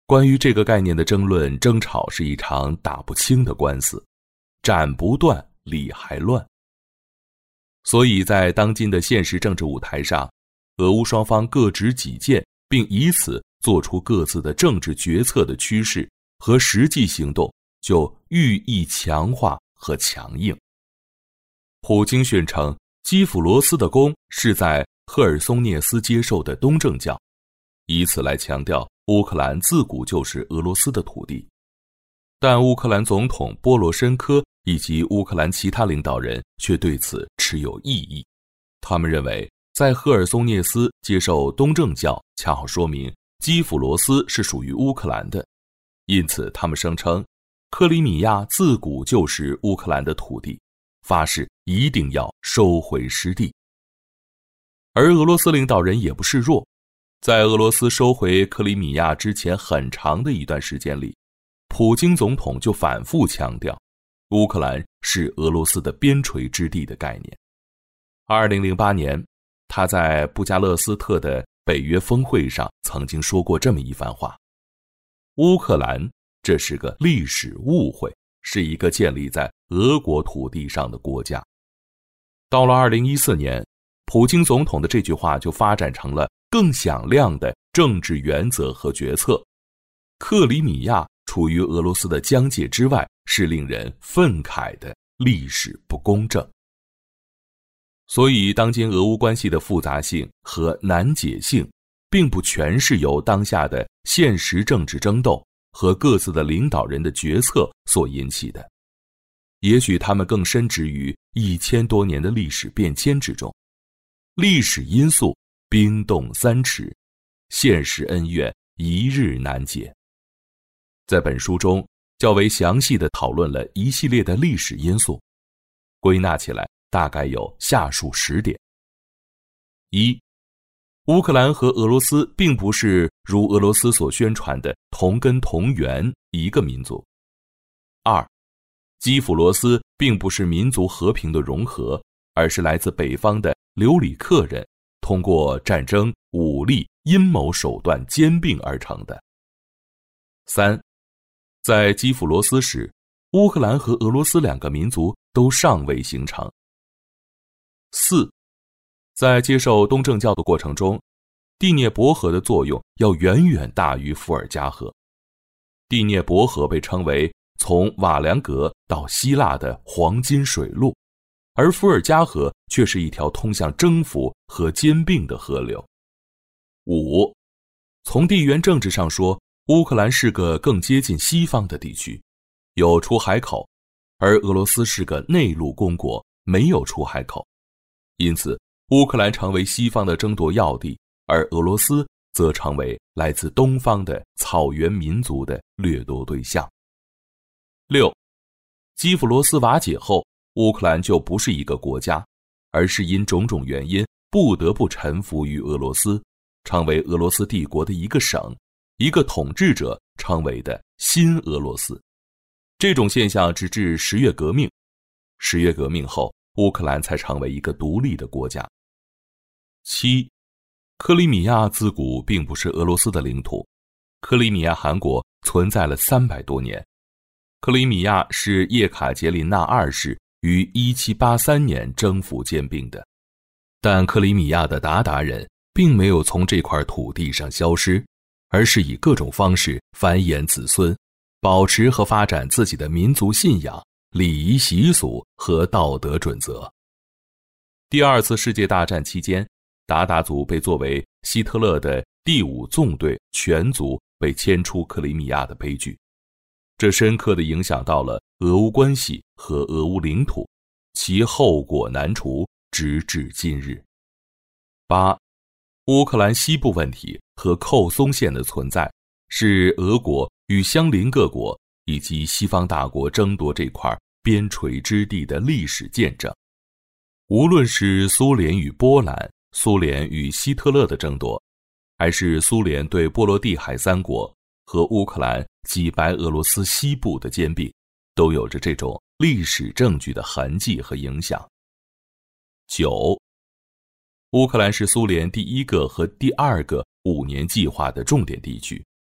关于这个概念的争论争吵是一场打不清的官司，斩不断，理还乱。所以在当今的现实政治舞台上，俄乌双方各执己见，并以此做出各自的政治决策的趋势和实际行动就愈益强化和强硬。普京宣称基辅罗斯的功是在赫尔松涅斯接受的东正教，以此来强调乌克兰自古就是俄罗斯的土地。但乌克兰总统波罗申科以及乌克兰其他领导人却对此持有异议。他们认为在赫尔松涅斯接受东正教恰好说明基辅罗斯是属于乌克兰的，因此他们声称克里米亚自古就是乌克兰的土地，发誓一定要收回失地。而俄罗斯领导人也不示弱，在俄罗斯收回克里米亚之前很长的一段时间里，普京总统就反复强调乌克兰是俄罗斯的边陲之地的概念。2008年，他在布加勒斯特的北约峰会上曾经说过这么一番话：乌克兰这是个历史误会，是一个建立在俄国土地上的国家。到了2014年，普京总统的这句话就发展成了更响亮的政治原则和决策。克里米亚处于俄罗斯的疆界之外，是令人愤慨的历史不公正。所以当今俄乌关系的复杂性和难解性，并不全是由当下的现实政治争斗和各自的领导人的决策所引起的，也许他们更深植于1000多年的历史变迁之中。历史因素冰冻3尺，现实恩怨一日难解。在本书中较为详细地讨论了一系列的历史因素，归纳起来大概有下述10点。1. 乌克兰和俄罗斯并不是如俄罗斯所宣传的同根同源一个民族。2. 基辅罗斯并不是民族和平的融合，而是来自北方的留里克人通过战争、武力、阴谋手段兼并而成的。3. 在基辅罗斯时，乌克兰和俄罗斯两个民族都尚未形成。4. 在接受东正教的过程中，第聂伯河的作用要远远大于伏尔加河。第聂伯河被称为从瓦良格到希腊的黄金水路，而伏尔加河却是一条通向征服和兼并的河流。5. 从地缘政治上说，乌克兰是个更接近西方的地区，有出海口，而俄罗斯是个内陆公国，没有出海口。因此，乌克兰成为西方的争夺要地，而俄罗斯则成为来自东方的草原民族的掠夺对象。6. 基辅罗斯瓦解后，乌克兰就不是一个国家，而是因种种原因不得不臣服于俄罗斯，成为俄罗斯帝国的一个省，一个统治者称为的新俄罗斯。这种现象直至10月革命。10月革命后，乌克兰才成为一个独立的国家。7. 克里米亚自古并不是俄罗斯的领土，克里米亚汗国存在了300多年。克里米亚是叶卡捷琳娜2世于1783年征服兼并的，但克里米亚的鞑靼人并没有从这块土地上消失，而是以各种方式繁衍子孙，保持和发展自己的民族信仰、礼仪习俗和道德准则。第2次世界大战期间，鞑靼族被作为希特勒的第5纵队全族被迁出克里米亚的悲剧，这深刻地影响到了俄乌关系和俄乌领土，其后果难除，直至今日。8. 乌克兰西部问题和寇松线的存在，是俄国与相邻各国以及西方大国争夺这块边陲之地的历史见证。无论是苏联与波兰、苏联与希特勒的争夺，还是苏联对波罗的海3国和乌克兰及白俄罗斯西部的兼并，都有着这种历史证据的痕迹和影响。9. 乌克兰是苏联第1个和第2个5年计划的重点地区，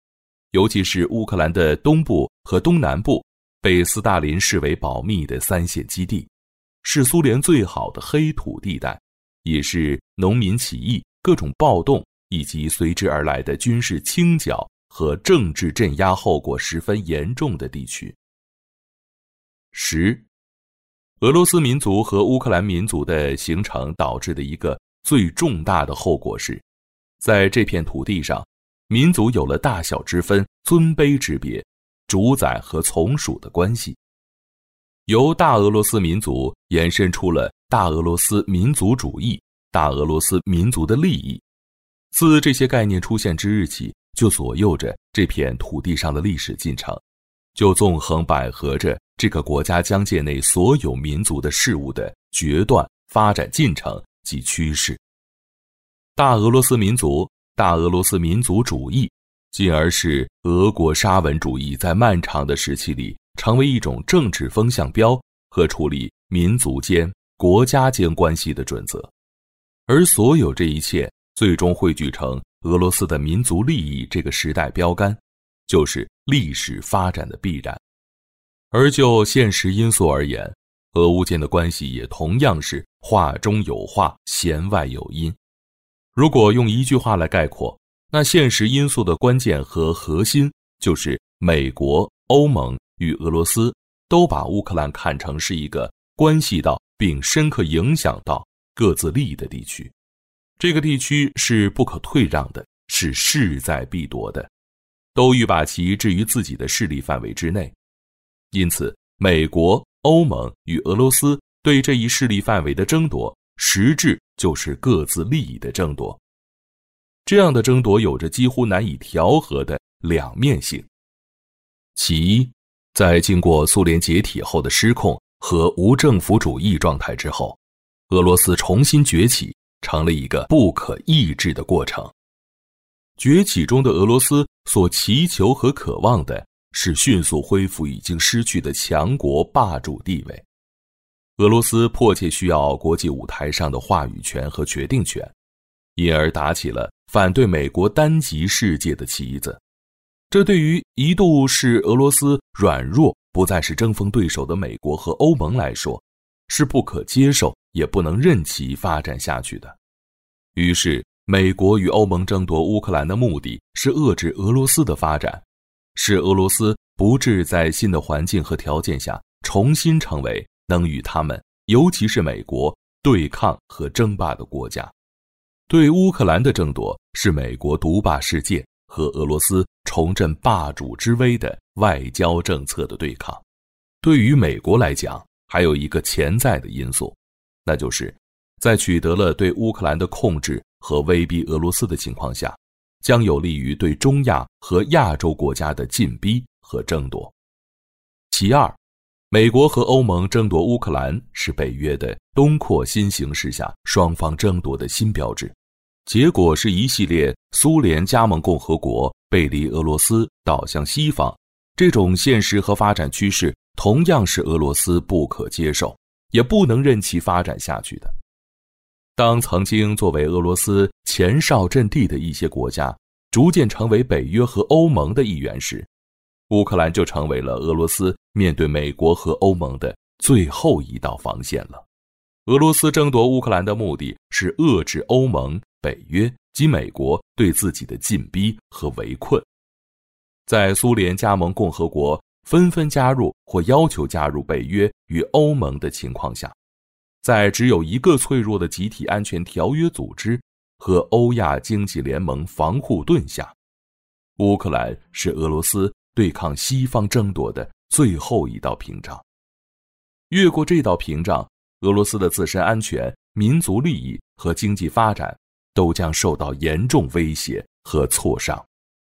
尤其是乌克兰的东部和东南部，被斯大林视为保密的3线基地，是苏联最好的黑土地带，也是农民起义、各种暴动以及随之而来的军事清剿和政治镇压后果十分严重的地区。10. 俄罗斯民族和乌克兰民族的形成导致的一个最重大的后果是，在这片土地上，民族有了大小之分、尊卑之别、主宰和从属的关系。由大俄罗斯民族延伸出了大俄罗斯民族主义、大俄罗斯民族的利益。自这些概念出现之日起，就左右着这片土地上的历史进程，就纵横捭阖着这个国家疆界内所有民族的事物的决断发展进程及趋势。大俄罗斯民族、大俄罗斯民族主义，进而使俄国沙文主义在漫长的时期里成为一种政治风向标和处理民族间、国家间关系的准则。而所有这一切最终汇聚成俄罗斯的民族利益这个时代标杆，就是历史发展的必然。而就现实因素而言，俄乌间的关系也同样是话中有话，弦外有音。如果用一句话来概括，那现实因素的关键和核心就是美国、欧盟与俄罗斯都把乌克兰看成是一个关系到并深刻影响到各自利益的地区。这个地区是不可退让的，是势在必夺的，都欲把其置于自己的势力范围之内。因此，美国、欧盟与俄罗斯对这一势力范围的争夺，实质就是各自利益的争夺。这样的争夺有着几乎难以调和的两面性。其一，在经过苏联解体后的失控和无政府主义状态之后，俄罗斯重新崛起成了一个不可抑制的过程。崛起中的俄罗斯所祈求和渴望的是迅速恢复已经失去的强国霸主地位。俄罗斯迫切需要国际舞台上的话语权和决定权，因而打起了反对美国单极世界的旗子。这对于一度使俄罗斯软弱不再是争锋对手的美国和欧盟来说，是不可接受也不能任其发展下去的。于是美国与欧盟争夺乌克兰的目的是遏制俄罗斯的发展，使俄罗斯不致在新的环境和条件下重新成为能与他们，尤其是美国对抗和争霸的国家。对乌克兰的争夺是美国独霸世界和俄罗斯重振霸主之威的外交政策的对抗。对于美国来讲，还有一个潜在的因素，那就是在取得了对乌克兰的控制和威逼俄罗斯的情况下，将有利于对中亚和亚洲国家的进逼和争夺。其二，美国和欧盟争夺乌克兰是北约的东扩新形势下双方争夺的新标志，结果是一系列苏联加盟共和国背离俄罗斯倒向西方，这种现实和发展趋势同样是俄罗斯不可接受，也不能任其发展下去的。当曾经作为俄罗斯前哨阵地的一些国家逐渐成为北约和欧盟的一员时，乌克兰就成为了俄罗斯面对美国和欧盟的最后一道防线了。俄罗斯争夺乌克兰的目的是遏制欧盟、北约及美国对自己的进逼和围困。在苏联加盟共和国纷纷加入或要求加入北约与欧盟的情况下，在只有一个脆弱的集体安全条约组织和欧亚经济联盟防护盾下，乌克兰是俄罗斯对抗西方争夺的最后一道屏障。越过这道屏障，俄罗斯的自身安全、民族利益和经济发展都将受到严重威胁和挫伤。